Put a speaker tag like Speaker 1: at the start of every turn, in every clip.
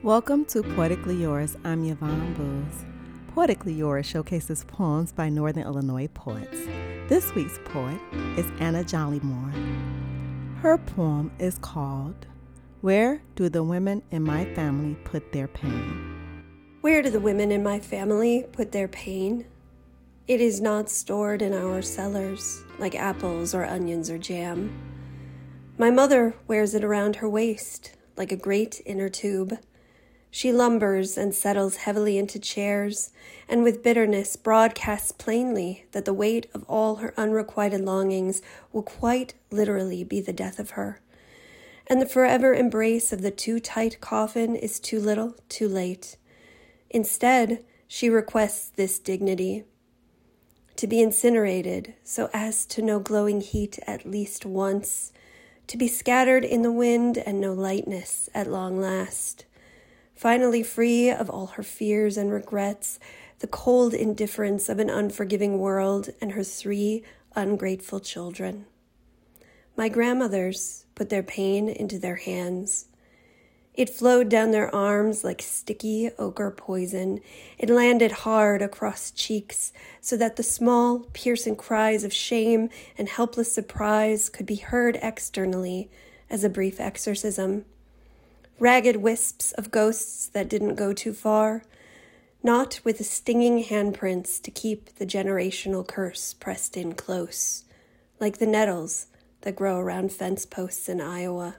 Speaker 1: Welcome to Poetically Yours. I'm Yvonne Booz. Poetically Yours showcases poems by Northern Illinois poets. This week's poet is Anna Jollymore. Her poem is called Where Do the Women in My Family Put Their Pain?
Speaker 2: Where do the women in my family put their pain? It is not stored in our cellars like apples or onions or jam. My mother wears it around her waist like a great inner tube. She lumbers and settles heavily into chairs, and with bitterness broadcasts plainly that the weight of all her unrequited longings will quite literally be the death of her. And the forever embrace of the too tight coffin is too little, too late. Instead, she requests this dignity: to be incinerated so as to know glowing heat at least once, to be scattered in the wind and know lightness at long last. Finally free of all her fears and regrets, the cold indifference of an unforgiving world and her 3 ungrateful children. My grandmothers put their pain into their hands. It flowed down their arms like sticky ochre poison. It landed hard across cheeks so that the small, piercing cries of shame and helpless surprise could be heard externally as a brief exorcism. Ragged wisps of ghosts that didn't go too far, not with the stinging handprints to keep the generational curse pressed in close, like the nettles that grow around fence posts in Iowa.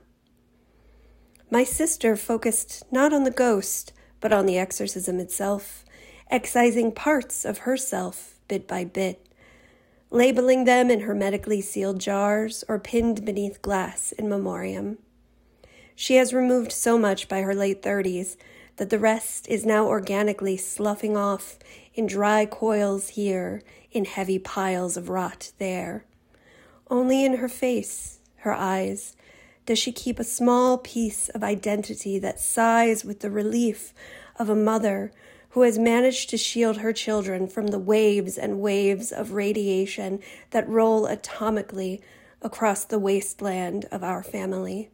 Speaker 2: My sister focused not on the ghost, but on the exorcism itself, excising parts of herself bit by bit, labeling them in hermetically sealed jars or pinned beneath glass in memoriam. She has removed so much by her late 30s that the rest is now organically sloughing off in dry coils here, in heavy piles of rot there. Only in her face, her eyes, does she keep a small piece of identity that sighs with the relief of a mother who has managed to shield her children from the waves and waves of radiation that roll atomically across the wasteland of our family.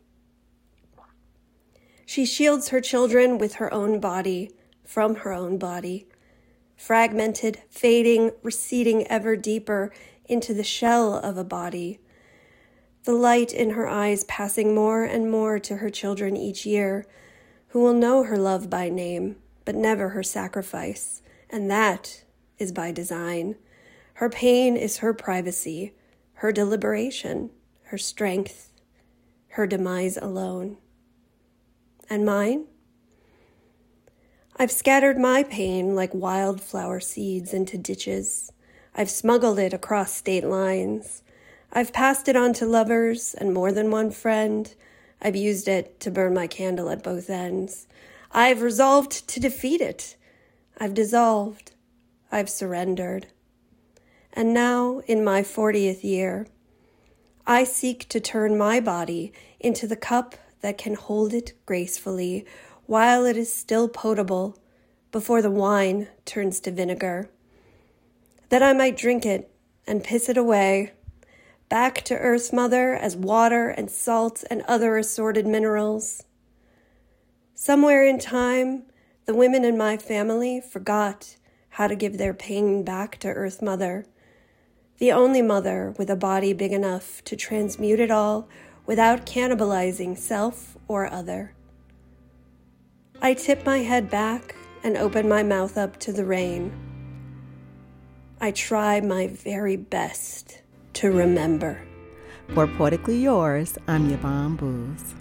Speaker 2: She shields her children with her own body, from her own body, fragmented, fading, receding ever deeper into the shell of a body. The light in her eyes passing more and more to her children each year, who will know her love by name, but never her sacrifice, and that is by design. Her pain is her privacy, her deliberation, her strength, her demise alone. And mine? I've scattered my pain like wildflower seeds into ditches. I've smuggled it across state lines. I've passed it on to lovers and more than one friend. I've used it to burn my candle at both ends. I've resolved to defeat it. I've dissolved. I've surrendered. And now, in my 40th year, I seek to turn my body into the cup that can hold it gracefully while it is still potable before the wine turns to vinegar, that I might drink it and piss it away, back to Earth's Mother as water and salt and other assorted minerals. Somewhere in time, the women in my family forgot how to give their pain back to Earth Mother, the only mother with a body big enough to transmute it all without cannibalizing self or other. I tip my head back and open my mouth up to the rain. I try my very best to remember.
Speaker 1: For Poetically Yours, I'm Yvonne Booz.